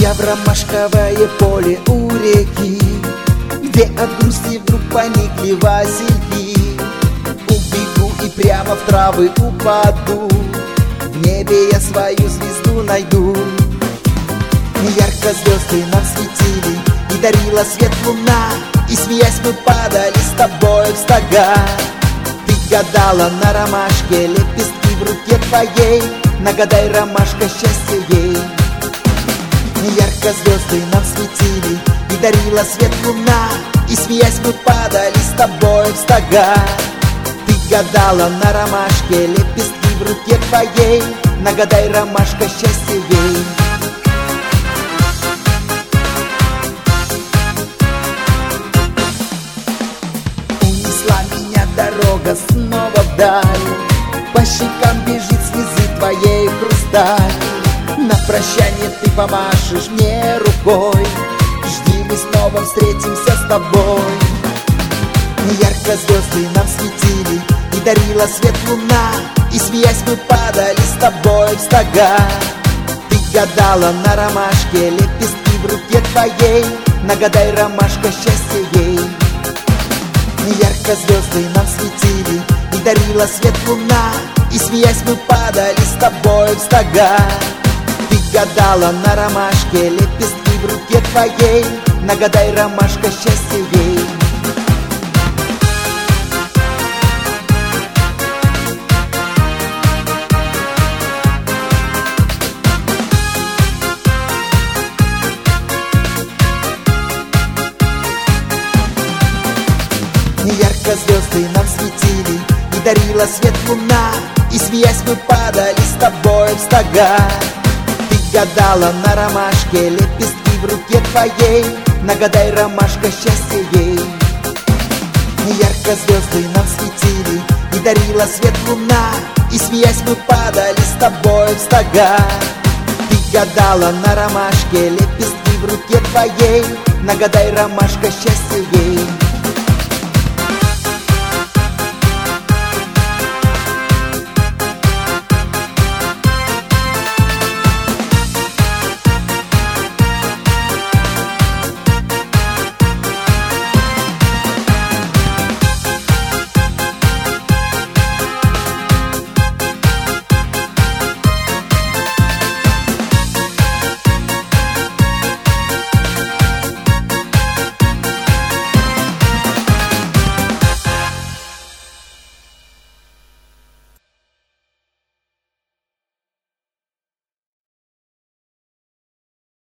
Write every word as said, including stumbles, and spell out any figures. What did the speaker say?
Я в ромашковое поле у реки, где от грусти вдруг поникли васильки. Убегу и прямо в травы упаду, в небе я свою звезду найду. Ярко звезды нам светили, и дарила свет луна, и смеясь мы падали с тобой в стога. Ты гадала на ромашке, лепестки в руке твоей, нагадай, ромашка, счастье ей. Ярко звезды нам светили, и дарила свет луна, и смеясь мы падали с тобой в стога. Ты гадала на ромашке, лепестки в руке твоей, нагадай, ромашка, счастье ей. Унесла меня дорога снова вдаль, по щекам бежит слезы твоей хрусталь. На прощание ты помашешь мне рукой, жди, мы снова встретимся с тобой. Ярко звезды нам светили, и дарила свет луна, и смеясь мы падали с тобой в стога. Ты гадала на ромашке, лепестки в руке твоей, нагадай, ромашка, счастье ей. Ярко звезды нам светили, и дарила свет луна, и смеясь мы падали с тобой в стога. Ты гадала на ромашке, лепестки в руке твоей, нагадай, ромашка, счастье ей. Ярко звезды нам светили, и дарила свет луна, и смеясь мы падали с тобой в стога. Ты гадала на ромашке, лепестки в руке твоей, нагадай, ромашка, счастье ей. Ярко звезды нам светили, и дарила свет луна, и смеясь мы падали с тобой в стога. Ты гадала на ромашке, лепестки в руке твоей, нагадай, ромашка, счастье ей.